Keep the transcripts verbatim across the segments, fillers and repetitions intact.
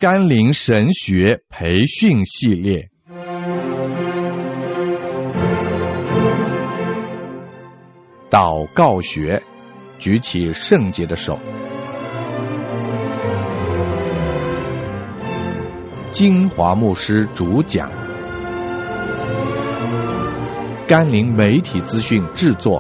甘霖神学培训系列。祷告学，举起圣洁的手。金华牧师主讲，甘霖媒体资讯制作。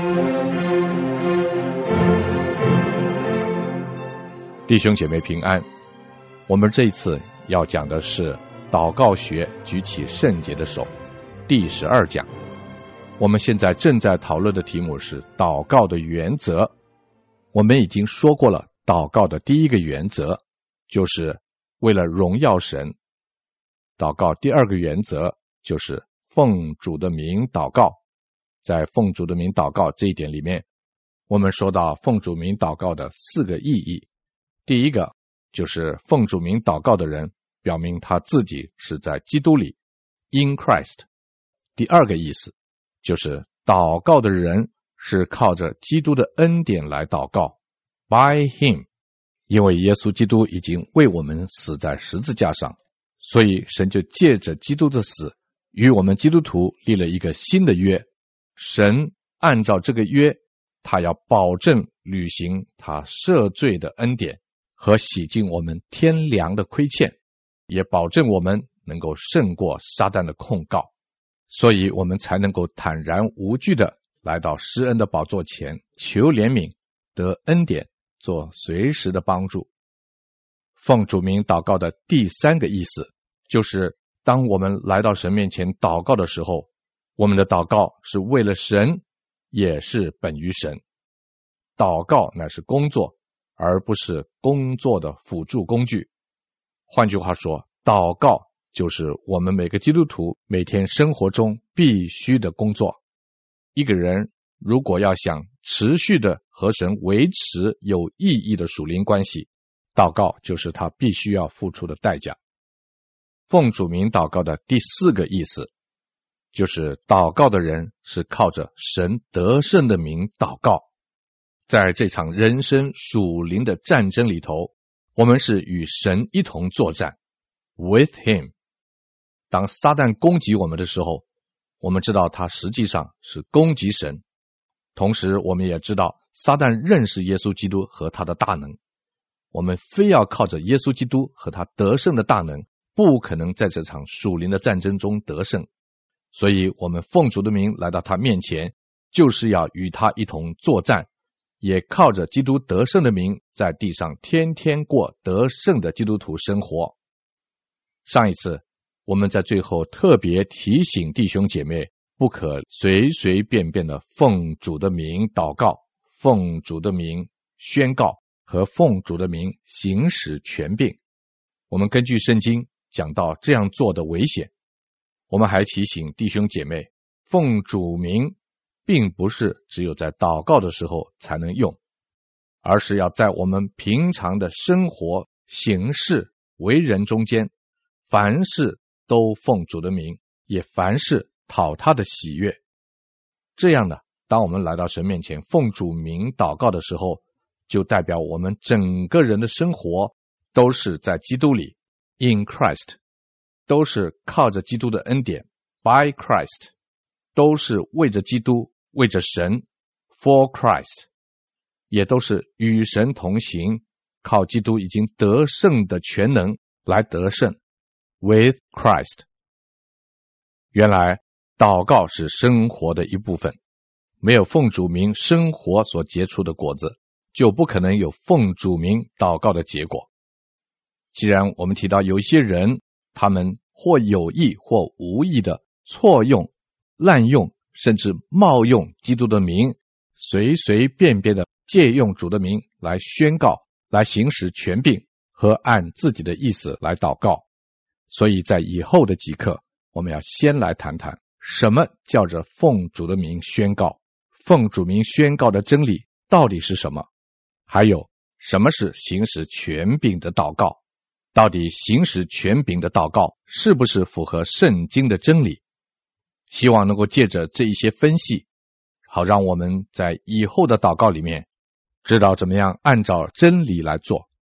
弟兄姐妹平安，我们这一次要讲的是祷告学，举起圣洁的手第十二讲。我们现在正在讨论的题目是祷告的原则。我们已经说过了，祷告的第一个原则就是为了荣耀神。祷告第二个原则就是奉主的名祷告。在奉主的名祷告这一点里面，我们说到奉主名祷告的四个意义。第一个就是奉主名祷告的人表明他自己是在基督里 in Christ。 第二个意思就是祷告的人是靠着基督的恩典来祷告 by him， 因为耶稣基督已经为我们死在十字架上，所以神就借着基督的死与我们基督徒立了一个新的约。神按照这个约，他要保证履行他赦罪的恩典和洗净我们天良的亏欠，也保证我们能够胜过撒旦的控告，所以我们才能够坦然无惧地来到施恩的宝座前，求怜悯，得恩典，做随时的帮助。奉主名祷告的第三个意思，就是当我们来到神面前祷告的时候，我们的祷告是为了神，也是本于神。祷告乃是工作，而不是工作的辅助工具。换句话说，祷告就是我们每个基督徒每天生活中必须的工作。一个人如果要想持续的和神维持有意义的属灵关系，祷告就是他必须要付出的代价。奉主名祷告的第四个意思，就是祷告的人是靠着神得胜的名祷告。在这场人生属灵的战争里头，我们是与神一同作战 with him。 当撒旦攻击我们的时候，我们知道他实际上是攻击神，同时我们也知道撒旦认识耶稣基督和他的大能，我们非要靠着耶稣基督和他得胜的大能，不可能在这场属灵的战争中得胜。所以我们奉主的名来到他面前，就是要与他一同作战，也靠着基督得胜的名，在地上天天过得胜的基督徒生活。上一次我们在最后特别提醒弟兄姐妹，不可随随便便的奉主的名祷告，奉主的名宣告和奉主的名行使权柄。我们根据圣经讲到这样做的危险。我们还提醒弟兄姐妹，奉主名并不是只有在祷告的时候才能用，而是要在我们平常的生活行事为人中间，凡事都奉主的名，也凡事讨他的喜悦。这样呢，当我们来到神面前奉主名祷告的时候，就代表我们整个人的生活都是在基督里 in Christ， 都是靠着基督的恩典 by Christ， 都是为着基督，为着神 for Christ， 也都是与神同行，靠基督已经得胜的全能来得胜 with Christ。 原来祷告是生活的一部分，没有奉主名生活所结出的果子，就不可能有奉主名祷告的结果。既然我们提到有一些人，他们或有意或无意的错用、滥用甚至冒用基督的名，随随便便的借用主的名来宣告，来行使权柄和按自己的意思来祷告。所以在以后的几课，我们要先来谈谈什么叫着奉主的名宣告，奉主名宣告的真理到底是什么，还有什么是行使权柄的祷告，到底行使权柄的祷告是不是符合圣经的真理。希望能够借着这一些分析，好让我们在以后的祷告里面知道怎么样按照真理来做，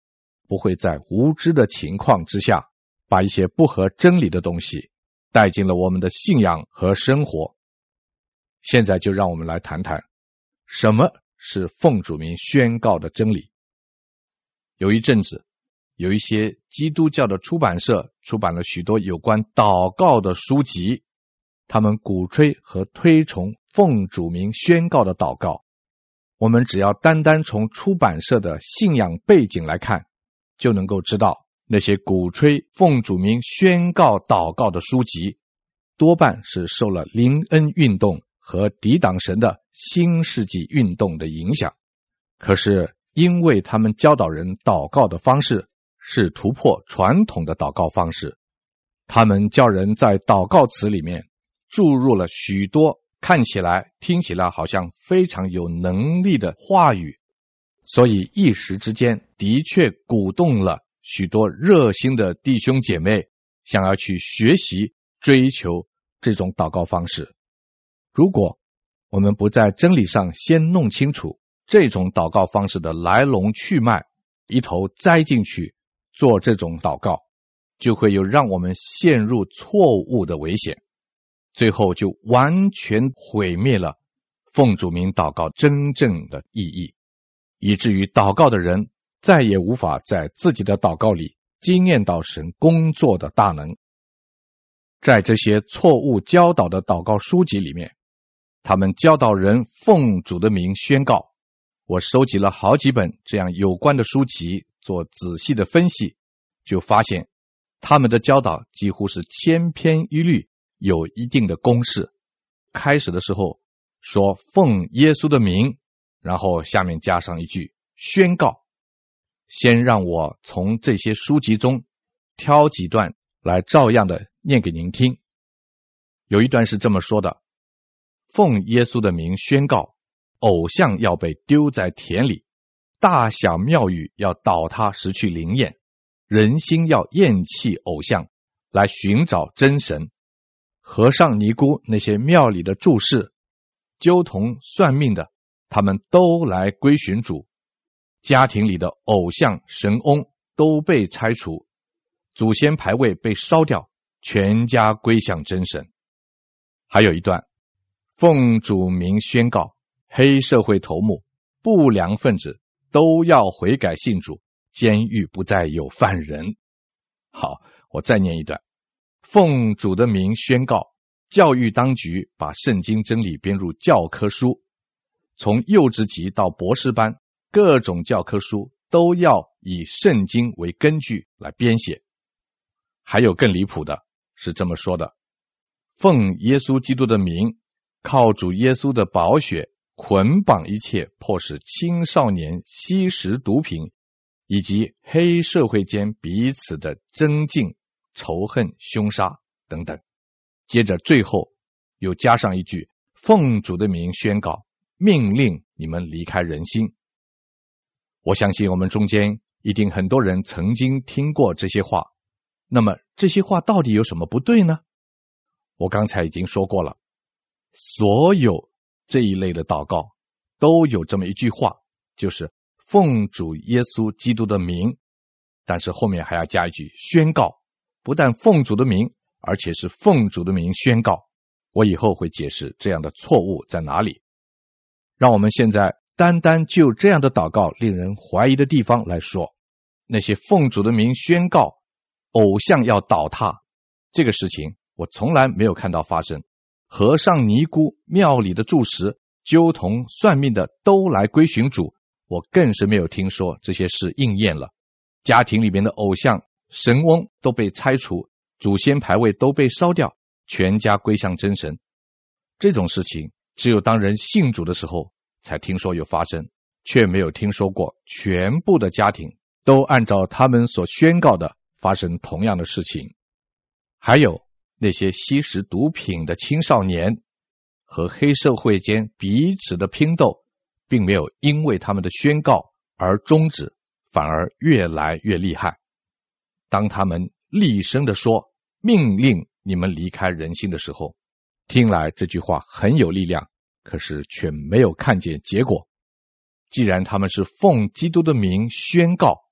不会在无知的情况之下，把一些不合真理的东西带进了我们的信仰和生活。现在就让我们来谈谈，什么是奉主名宣告的真理。有一阵子，有一些基督教的出版社出版了许多有关祷告的书籍，他们鼓吹和推崇奉主名宣告的祷告。我们只要单单从出版社的信仰背景来看，就能够知道那些鼓吹奉主名宣告祷告的书籍，多半是受了灵恩运动和抵挡神的新世纪运动的影响。可是因为他们教导人祷告的方式是突破传统的祷告方式，他们叫人在祷告词里面注入了许多看起来听起来好像非常有能力的话语，所以一时之间的确鼓动了许多热心的弟兄姐妹想要去学习追求这种祷告方式。如果我们不在真理上先弄清楚这种祷告方式的来龙去脉，一头栽进去做这种祷告，就会有让我们陷入错误的危险，最后就完全毁灭了奉主名祷告真正的意义，以至于祷告的人再也无法在自己的祷告里经验到神工作的大能。在这些错误教导的祷告书籍里面，他们教导人奉主的名宣告。我收集了好几本这样有关的书籍做仔细的分析，就发现他们的教导几乎是千篇一律，有一定的公式。开始的时候说奉耶稣的名，然后下面加上一句宣告。先让我从这些书籍中挑几段来照样的念给您听。有一段是这么说的：奉耶稣的名宣告，偶像要被丢在田里，大小庙宇要倒塌失去灵验，人心要厌弃偶像，来寻找真神。和尚尼姑那些庙里的住事，纠同算命的，他们都来归寻主。家庭里的偶像神翁都被拆除，祖先牌位被烧掉，全家归向真神。还有一段，奉主名宣告，黑社会头目、不良分子都要悔改信主，监狱不再有犯人。好，我再念一段，奉主的名宣告，教育当局把圣经真理编入教科书，从幼稚级到博士班，各种教科书都要以圣经为根据来编写。还有更离谱的是这么说的：奉耶稣基督的名，靠主耶稣的宝血捆绑一切迫使青少年吸食毒品以及黑社会间彼此的争竞、仇恨、凶杀等等。接着最后又加上一句，奉主的名宣告，命令你们离开人心。我相信我们中间一定很多人曾经听过这些话，那么这些话到底有什么不对呢？我刚才已经说过了，所有这一类的祷告都有这么一句话，就是奉主耶稣基督的名，但是后面还要加一句宣告，不但奉主的名，而且是奉主的名宣告。我以后会解释这样的错误在哪里。让我们现在单单就这样的祷告令人怀疑的地方来说，那些奉主的名宣告偶像要倒塌，这个事情我从来没有看到发生。和尚尼姑庙里的住持纠同算命的都来归寻主，我更是没有听说这些事应验了。家庭里面的偶像神翁都被拆除，祖先牌位都被烧掉，全家归向真神。这种事情只有当人信主的时候才听说有发生，却没有听说过全部的家庭都按照他们所宣告的发生同样的事情。还有那些吸食毒品的青少年和黑社会间彼此的拼斗，并没有因为他们的宣告而终止，反而越来越厉害。当他们厉声地说命令你们离开人心的时候，听来这句话很有力量，可是却没有看见结果。既然他们是奉基督的名宣告，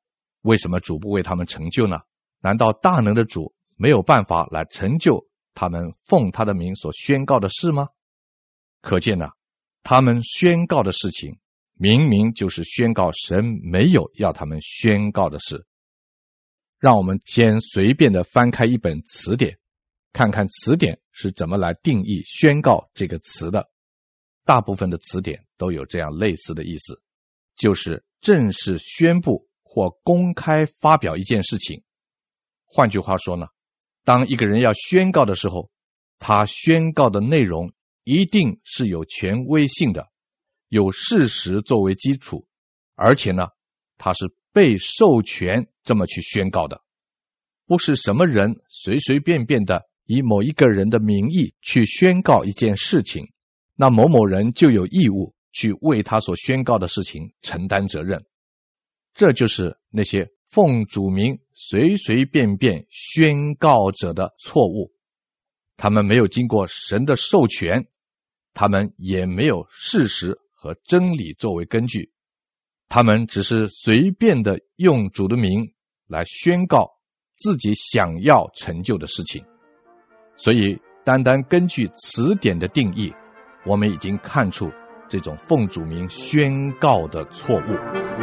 为什么主不为他们成就呢？难道大能的主没有办法来成就他们奉他的名所宣告的事吗？可见呢，他们宣告的事情明明就是宣告神没有要他们宣告的事。让我们先随便的翻开一本词典，看看词典是怎么来定义宣告这个词的。大部分的词典都有这样类似的意思，就是正式宣布或公开发表一件事情。换句话说呢，当一个人要宣告的时候，他宣告的内容一定是有权威性的，有事实作为基础，而且呢，他是被授权这么去宣告的，不是什么人随随便便的以某一个人的名义去宣告一件事情，那某某人就有义务去为他所宣告的事情承担责任。这就是那些奉主名随随便便宣告者的错误，他们没有经过神的授权，他们也没有事实和真理作为根据，他们只是随便的用主的名来宣告自己想要成就的事情。所以单单根据词典的定义，我们已经看出这种奉主名宣告的错误。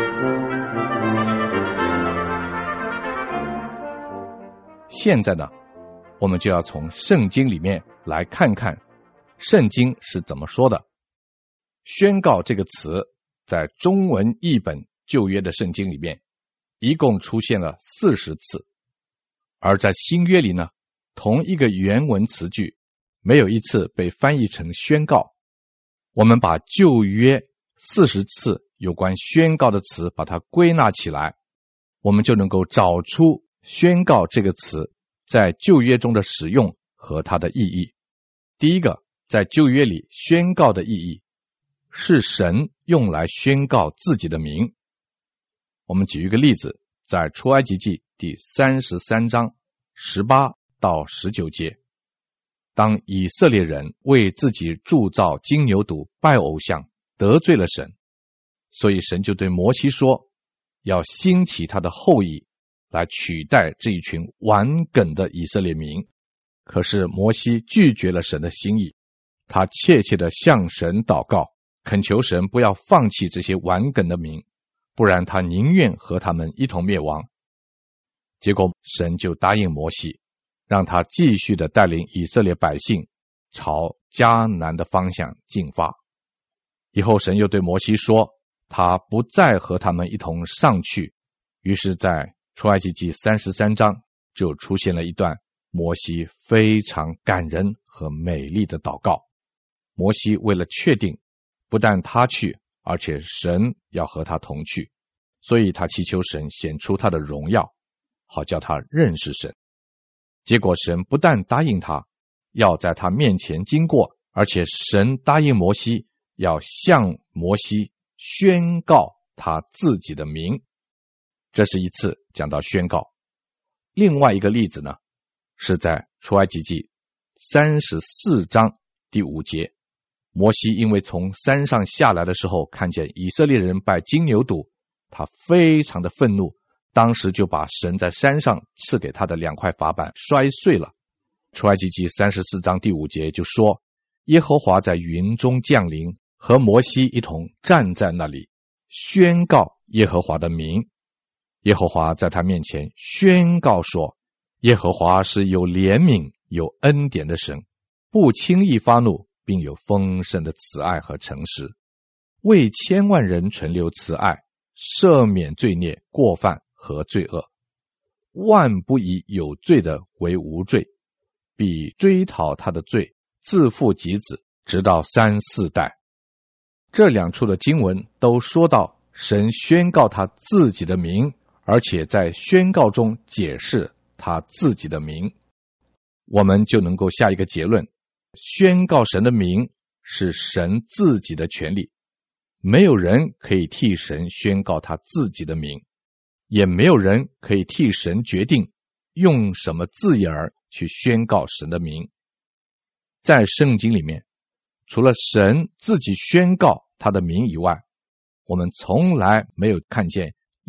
现在呢，我们就要从圣经里面来看看圣经是怎么说的。宣告这个词在中文译本旧约的圣经里面一共出现了四十次，而在新约里呢，同一个原文词句没有一次被翻译成宣告。我们把旧约四十次有关宣告的词把它归纳起来，我们就能够找出宣告这个词在旧约中的使用和它的意义。第一个，在旧约里宣告的意义是神用来宣告自己的名。我们举一个例子，在出埃及记第三十三章十八到十九节，当以色列人为自己铸造金牛犊拜偶像得罪了神，所以神就对摩西说，要兴起他的后裔来取代这一群顽梗的以色列民。可是摩西拒绝了神的心意，他切切地向神祷告，恳求神不要放弃这些顽梗的民，不然他宁愿和他们一同灭亡。结果神就答应摩西，让他继续地带领以色列百姓朝迦南的方向进发。以后神又对摩西说，他不再和他们一同上去。于是在出埃及记三十三章就出现了一段摩西非常感人和美丽的祷告。摩西为了确定不但他去，而且神要和他同去，所以他祈求神显出他的荣耀，好叫他认识神。结果神不但答应他要在他面前经过，而且神答应摩西要向摩西宣告他自己的名。这是一次讲到宣告。另外一个例子呢，是在出埃及记三十四章第五节，摩西因为从山上下来的时候看见以色列人拜金牛犊，他非常的愤怒，当时就把神在山上赐给他的两块法板摔碎了。出埃及记三十四章第五节就说，耶和华在云中降临，和摩西一同站在那里，宣告耶和华的名。耶和华在他面前宣告说，耶和华是有怜悯有恩典的神，不轻易发怒，并有丰盛的慈爱和诚实，为千万人存留慈爱，赦免罪孽过犯和罪恶，万不以有罪的为无罪，必追讨他的罪，自父及子，直到三四代。这两处的经文都说到神宣告他自己的名，而且在宣告中解释他自己的名。我们就能够下一个结论，宣告神的名是神自己的权利，没有人可以替神宣告他自己的名，也没有人可以替神决定用什么字眼儿去宣告神的名。在圣经里面，除了神自己宣告他的名以外，我们从来没有看见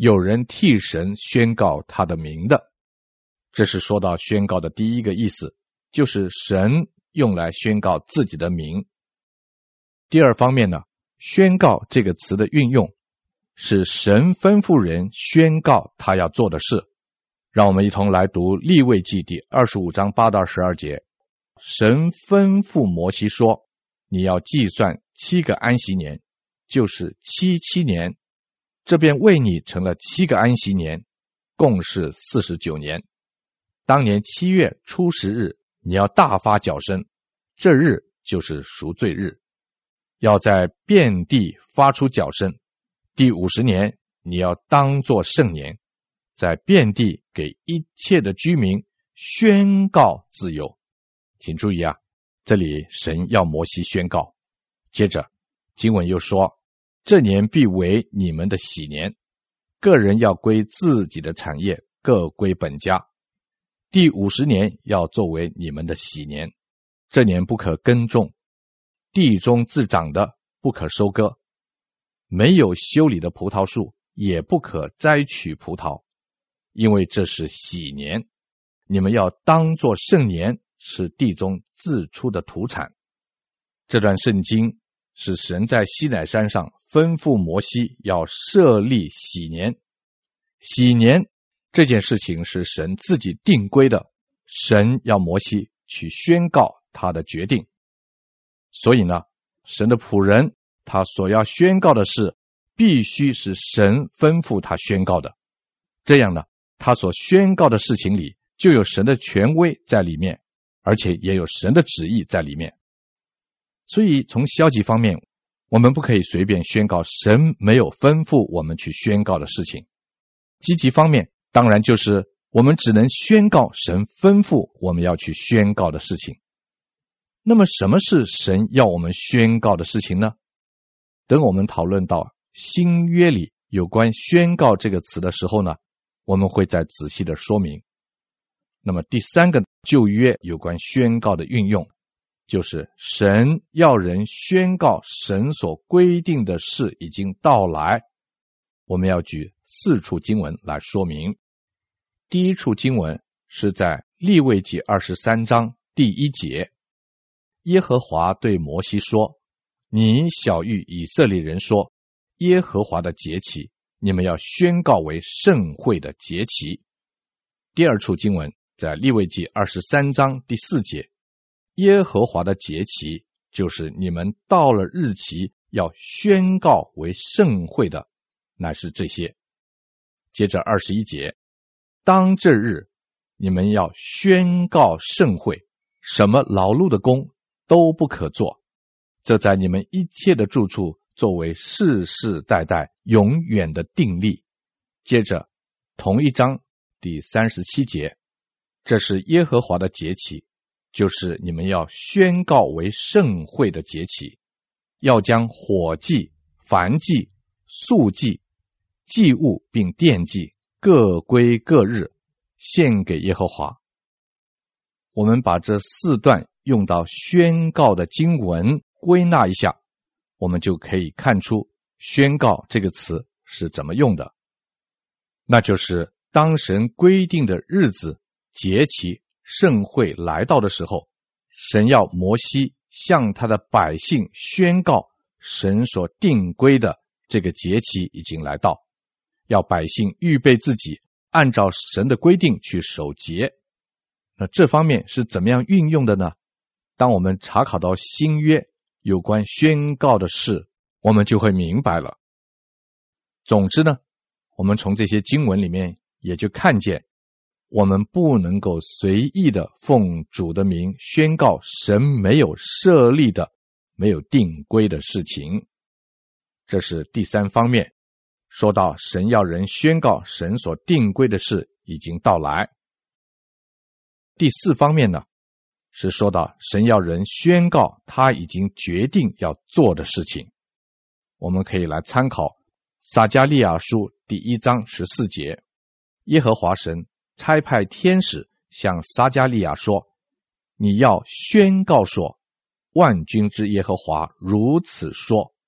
有人替神宣告他的名的。这是说到宣告的第一个意思，就是神用来宣告自己的名。第二方面呢，宣告这个词的运用是神吩咐人宣告他要做的事。让我们一同来读利未记第二十五章八到十二节。神吩咐摩西说，你要计算七个安息年，就是七七年，这便为你成了七个安息年，共是四十九年。当年七月初十日，你要大发脚声，这日就是赎罪日，要在遍地发出脚声。第五十年，你要当作圣年，在遍地给一切的居民宣告自由。请注意啊，这里神要摩西宣告。接着经文又说，这年必为你们的喜年，个人要归自己的产业，各归本家。第五十年要作为你们的喜年，这年不可耕种，地中自长的不可收割，没有修理的葡萄树也不可摘取葡萄，因为这是喜年，你们要当作圣年，是地中自出的土产。这段圣经是神在西乃山上吩咐摩西要设立喜年。喜年这件事情是神自己定规的，神要摩西去宣告他的决定。所以呢，神的仆人他所要宣告的事必须是神吩咐他宣告的，这样呢，他所宣告的事情里就有神的权威在里面，而且也有神的旨意在里面。所以从消极方面，我们不可以随便宣告神没有吩咐我们去宣告的事情。积极方面，当然就是我们只能宣告神吩咐我们要去宣告的事情。那么什么是神要我们宣告的事情呢？等我们讨论到新约里有关宣告这个词的时候呢，我们会再仔细的说明。那么第三个旧约有关宣告的运用，就是神要人宣告神所规定的事已经到来。我们要举四处经文来说明。第一处经文是在利未记二十三章第一节，耶和华对摩西说，你晓谕以色列人说，耶和华的节期，你们要宣告为圣会的节期。第二处经文在利未记二十三章第四节，耶和华的节期，就是你们到了日期要宣告为圣会的，乃是这些。接着二十一节，当这日你们要宣告圣会，什么劳碌的工都不可做，这在你们一切的住处作为世世代代永远的定例。接着同一章第三十七节，这是耶和华的节期，就是你们要宣告为圣会的节期，要将火祭、燔祭、素祭、祭物并奠祭各归各日，献给耶和华。我们把这四段用到宣告的经文归纳一下，我们就可以看出宣告这个词是怎么用的。那就是当神规定的日子、节期、盛会来到的时候，神要摩西向他的百姓宣告神所定规的这个节期已经来到，要百姓预备自己，按照神的规定去守节。那这方面是怎么样运用的呢？当我们查考到新约有关宣告的事，我们就会明白了。总之呢，我们从这些经文里面也就看见，我们不能够随意的奉主的名宣告神没有设立的、没有定规的事情。这是第三方面，说到神要人宣告神所定规的事已经到来。第四方面呢，是说到神要人宣告他已经决定要做的事情。我们可以来参考撒迦利亚书第一章十四节，耶和华神差派天使向撒迦利亚说，你要宣告说，万军之耶和华如此说，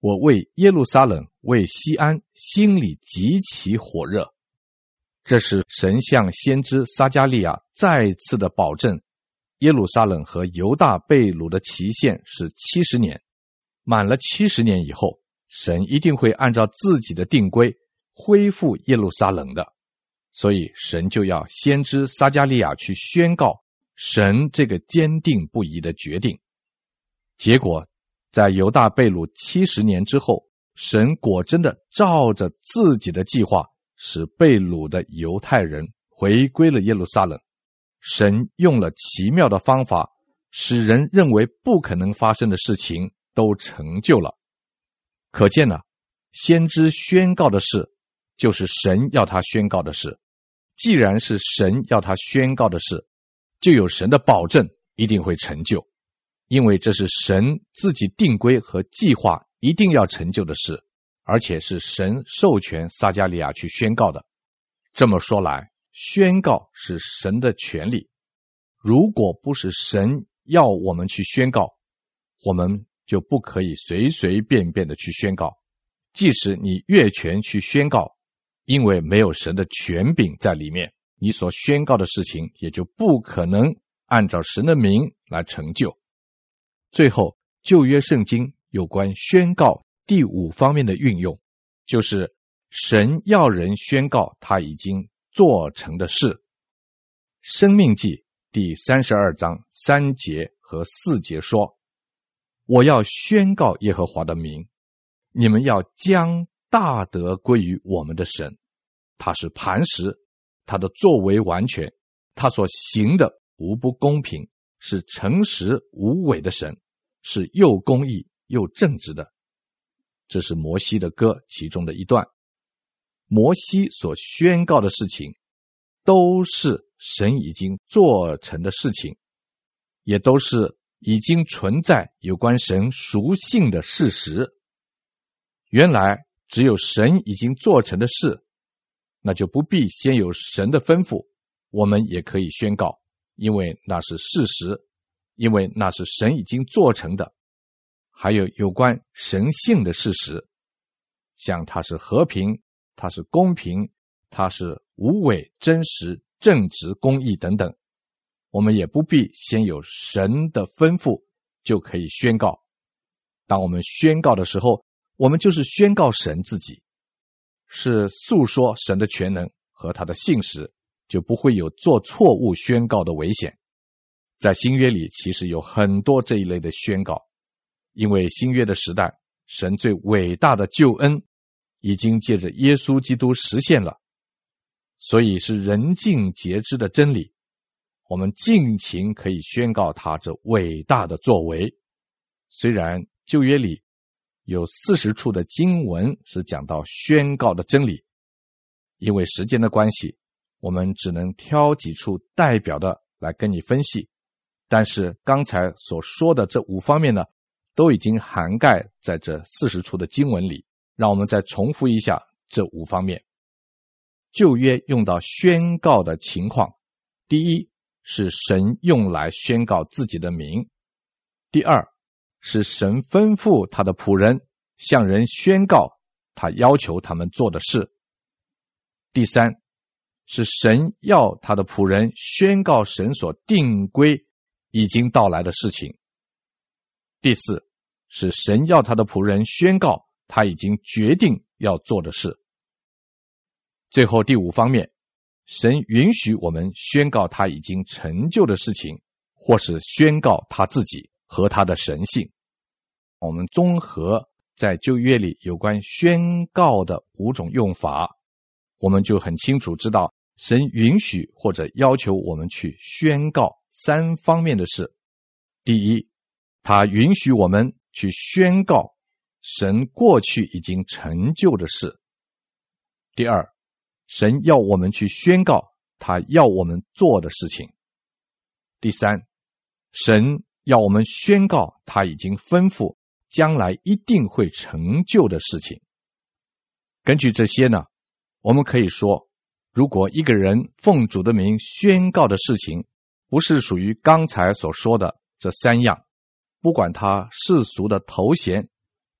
我为耶路撒冷、为西安心里极其火热。这是神向先知撒迦利亚再次的保证，耶路撒冷和犹大被掳的期限是七十年，满了七十年以后，神一定会按照自己的定规恢复耶路撒冷的。所以神就要先知撒迦利亚去宣告神这个坚定不移的决定。结果在犹大被掳七十年之后，神果真的照着自己的计划，使被掳的犹太人回归了耶路撒冷。神用了奇妙的方法，使人认为不可能发生的事情都成就了。可见呢，先知宣告的事就是神要他宣告的事。既然是神要他宣告的事，就有神的保证一定会成就，因为这是神自己定规和计划一定要成就的事，而且是神授权撒迦利亚去宣告的。这么说来，宣告是神的权利，如果不是神要我们去宣告，我们就不可以随随便便的去宣告。即使你越权去宣告，因为没有神的权柄在里面，你所宣告的事情也就不可能按照神的名来成就。最后，旧约圣经有关宣告第五方面的运用，就是神要人宣告他已经做成的事。申命记第三十二章三节和四节说，我要宣告耶和华的名，你们要将大德归于我们的神，他是磐石，他的作为完全，他所行的无不公平，是诚实无伪的神，是又公义又正直的。这是摩西的歌其中的一段。摩西所宣告的事情都是神已经做成的事情，也都是已经存在有关神属性的事实。原来只有神已经做成的事，那就不必先有神的吩咐，我们也可以宣告，因为那是事实，因为那是神已经做成的。还有有关神性的事实，像他是和平，他是公平，他是无伪、真实、正直、公义等等，我们也不必先有神的吩咐就可以宣告。当我们宣告的时候，我们就是宣告神自己，是诉说神的全能和他的信实，就不会有做错误宣告的危险。在新约里其实有很多这一类的宣告，因为新约的时代，神最伟大的救恩已经借着耶稣基督实现了，所以是人尽皆知的真理，我们尽情可以宣告他这伟大的作为。虽然旧约里有四十处的经文是讲到宣告的真理，因为时间的关系，我们只能挑几处代表的来跟你分析。但是刚才所说的这五方面呢，都已经涵盖在这四十处的经文里。让我们再重复一下这五方面。旧约用到宣告的情况，第一是神用来宣告自己的名，第二是神吩咐他的仆人向人宣告他要求他们做的事，第三是神要他的仆人宣告神所定规已经到来的事情，第四是神要他的仆人宣告他已经决定要做的事。最后第五方面，神允许我们宣告他已经成就的事情，或是宣告他自己和他的神性。我们综合在旧约里有关宣告的五种用法，我们就很清楚知道神允许或者要求我们去宣告三方面的事。第一，他允许我们去宣告神过去已经成就的事。第二，神要我们去宣告他要我们做的事情。第三，神要我们宣告他已经吩咐将来一定会成就的事情。根据这些呢，我们可以说，如果一个人奉主的名宣告的事情不是属于刚才所说的这三样，不管他世俗的头衔，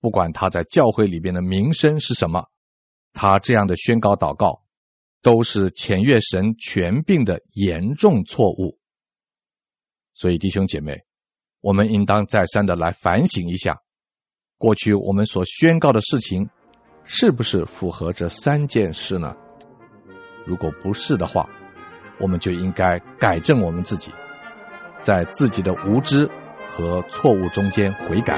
不管他在教会里边的名声是什么，他这样的宣告祷告都是僭越神权柄的严重错误。所以弟兄姐妹，我们应当再三的来反省一下，过去我们所宣告的事情是不是符合这三件事呢？如果不是的话，我们就应该改正我们自己，在自己的无知和错误中间悔改。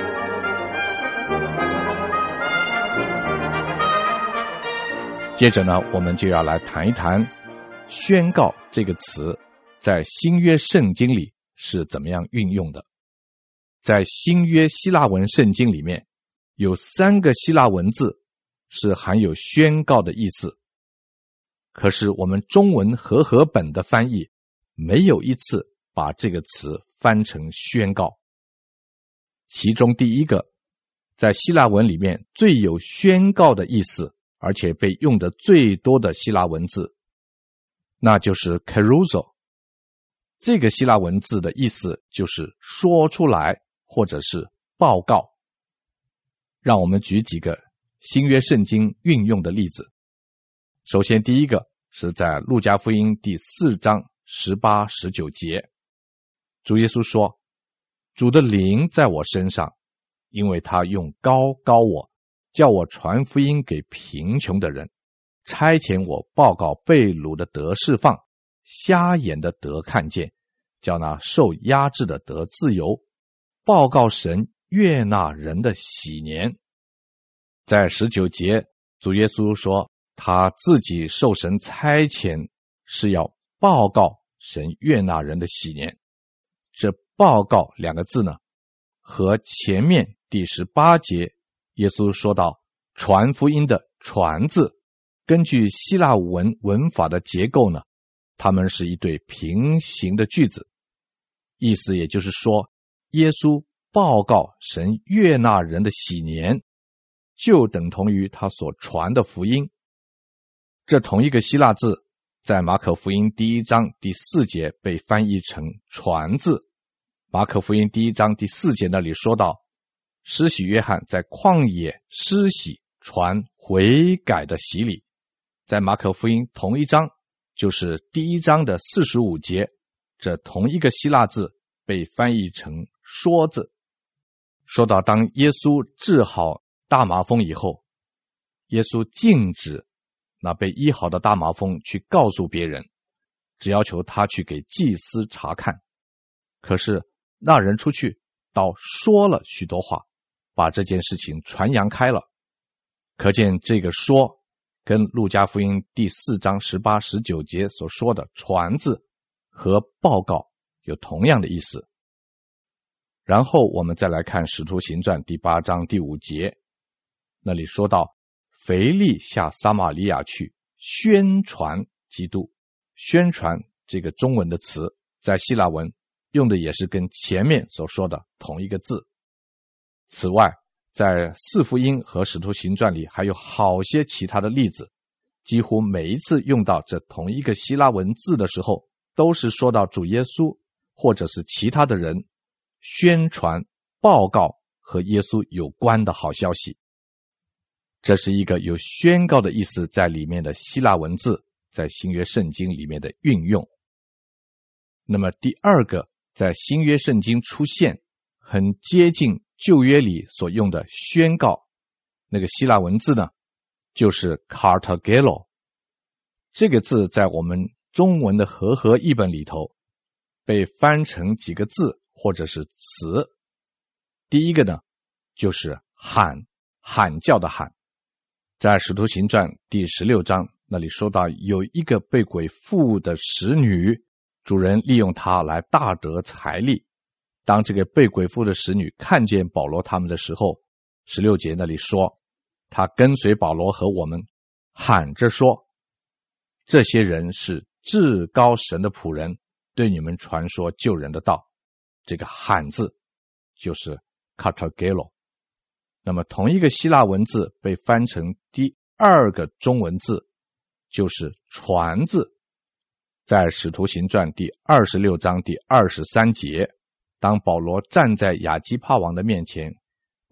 接着呢，我们就要来谈一谈宣告这个词在新约圣经里是怎么样运用的。在新约希腊文圣经里面，有三个希腊文字是含有宣告的意思，可是我们中文和合本的翻译没有一次把这个词翻成宣告。其中第一个，在希腊文里面最有宣告的意思，而且被用的最多的希腊文字，那就是 keruzo。 这个希腊文字的意思就是说出来或者是报告。让我们举几个新约圣经运用的例子。首先第一个是在路加福音第四章十八、十九节，主耶稣说，主的灵在我身上，因为他用膏膏我，叫我传福音给贫穷的人，差遣我报告被掳的得释放，瞎眼的得看见，叫那受压制的得自由，报告神悦纳人的喜年。在十九节，主耶稣说他自己受神差遣是要报告神悦纳人的喜年。这报告两个字呢，和前面第十八节耶稣说到传福音的传字，根据希腊文文法的结构呢，它们是一对平行的句子，意思也就是说，耶稣报告神悦纳人的喜年，就等同于他所传的福音。这同一个希腊字在马可福音第一章第四节被翻译成传字。马可福音第一章第四节那里说到，施洗约翰在旷野施洗传悔改的洗礼。在马可福音同一章，就是第一章的四十五节，这同一个希腊字被翻译成说字。说到当耶稣治好大麻风以后，耶稣禁止那被医好的大麻风去告诉别人，只要求他去给祭司查看。可是那人出去倒说了许多话，把这件事情传扬开了。可见这个说跟路加福音第四章十八、十九节所说的传字和报告有同样的意思。然后我们再来看使徒行传第八章第五节，那里说到腓力下撒玛利亚去宣传基督。宣传这个中文的词在希腊文用的也是跟前面所说的同一个字。此外，在四福音和使徒行传里还有好些其他的例子，几乎每一次用到这同一个希腊文字的时候，都是说到主耶稣或者是其他的人宣传报告和耶稣有关的好消息。这是一个有宣告的意思在里面的希腊文字，在新约圣经里面的运用。那么第二个在新约圣经出现很接近旧约里所用的宣告，那个希腊文字呢，就是 kartagelo。 这个字在我们中文的和合译本里头被翻成几个字或者是词。第一个呢，就是喊，喊叫的喊。在使徒行传第十六章那里说到，有一个被鬼附的使女，主人利用她来大得财利。当这个被鬼附的使女看见保罗他们的时候，十六节那里说，她跟随保罗和我们，喊着说，这些人是至高神的仆人，对你们传说救人的道。这个喊字就是 kartagelo。 那么同一个希腊文字被翻成第二个中文字，就是传字。在使徒行传第二十六章第二十三节，当保罗站在亚基帕王的面前，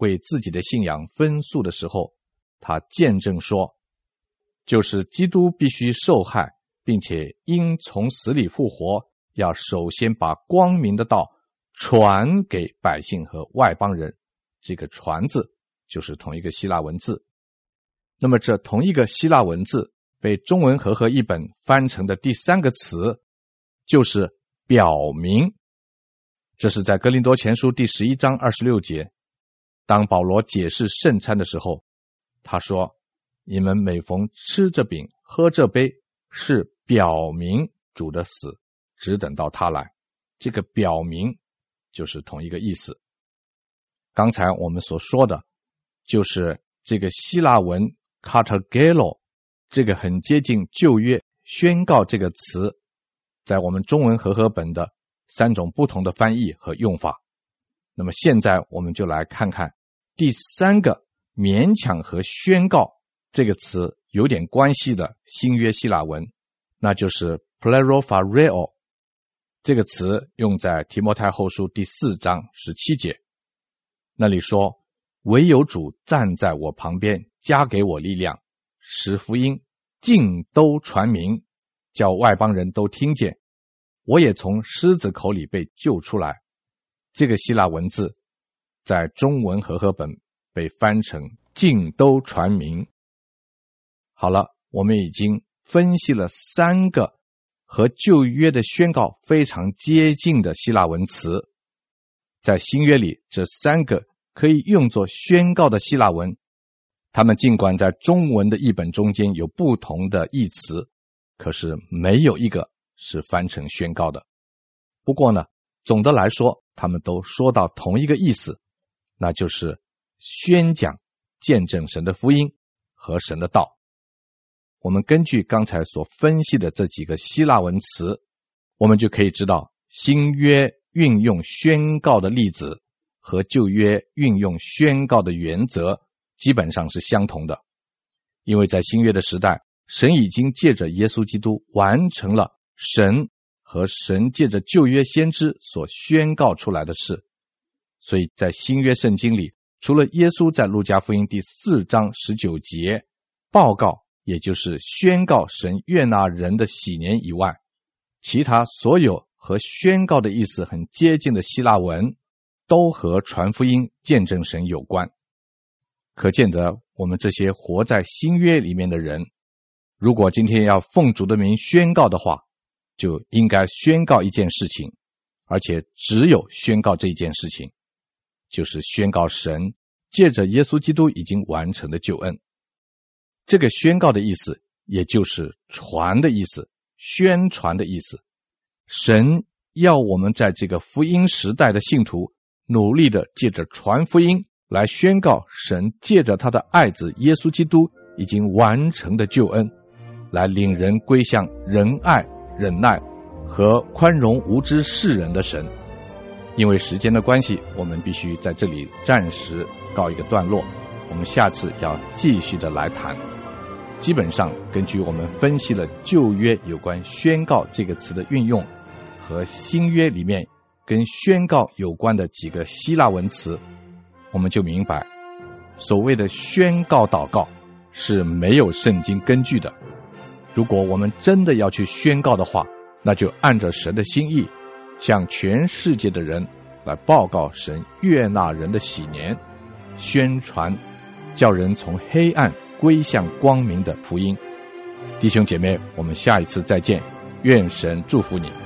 为自己的信仰分诉的时候，他见证说，就是基督必须受害，并且因从死里复活，要首先把光明的道传给百姓和外邦人。这个传字就是同一个希腊文字。那么这同一个希腊文字被中文和合译本翻成的第三个词就是表明。这是在哥林多前书第十一章二十六节，当保罗解释圣餐的时候，他说，你们每逢吃这饼喝这杯，是表明主的死，只等到他来。这个表明就是同一个意思。刚才我们所说的就是这个希腊文 katagelo， 这个很接近旧约宣告这个词，在我们中文和合本的三种不同的翻译和用法。那么现在我们就来看看第三个勉强和宣告这个词有点关系的新约希腊文，那就是 plerothareo。 这个词用在提摩太后书第四章十七节，那里说，唯有主站在我旁边，加给我力量，使福音尽都传明，叫外邦人都听见，我也从狮子口里被救出来。这个希腊文字在中文和合本被翻成尽都传明。好了，我们已经分析了三个和旧约的宣告非常接近的希腊文词。在新约里，这三个可以用作宣告的希腊文，它们尽管在中文的译本中间有不同的译词，可是没有一个是翻成宣告的。不过呢，总的来说，他们都说到同一个意思，那就是宣讲、见证神的福音和神的道。我们根据刚才所分析的这几个希腊文词，我们就可以知道新约运用宣告的例子和旧约运用宣告的原则基本上是相同的。因为在新约的时代，神已经借着耶稣基督完成了神和神借着旧约先知所宣告出来的事，所以在新约圣经里，除了耶稣在路加福音第四章十九节报告，也就是宣告神悦纳人的喜年以外，其他所有和宣告的意思很接近的希腊文都和传福音、见证神有关。可见得我们这些活在新约里面的人，如果今天要奉主的名宣告的话，就应该宣告一件事情，而且只有宣告这一件事情，就是宣告神借着耶稣基督已经完成的救恩。这个宣告的意思也就是传的意思，宣传的意思。神要我们在这个福音时代的信徒努力的借着传福音来宣告神借着他的爱子耶稣基督已经完成的救恩，来领人归向仁爱、忍耐和宽容无知世人的神。因为时间的关系，我们必须在这里暂时告一个段落，我们下次要继续的来谈。基本上根据我们分析了旧约有关宣告这个词的运用和新约里面跟宣告有关的几个希腊文词，我们就明白所谓的宣告祷告是没有圣经根据的。如果我们真的要去宣告的话，那就按着神的心意向全世界的人来报告神悦纳人的喜年，宣传叫人从黑暗归向光明的福音。弟兄姐妹，我们下一次再见，愿神祝福你。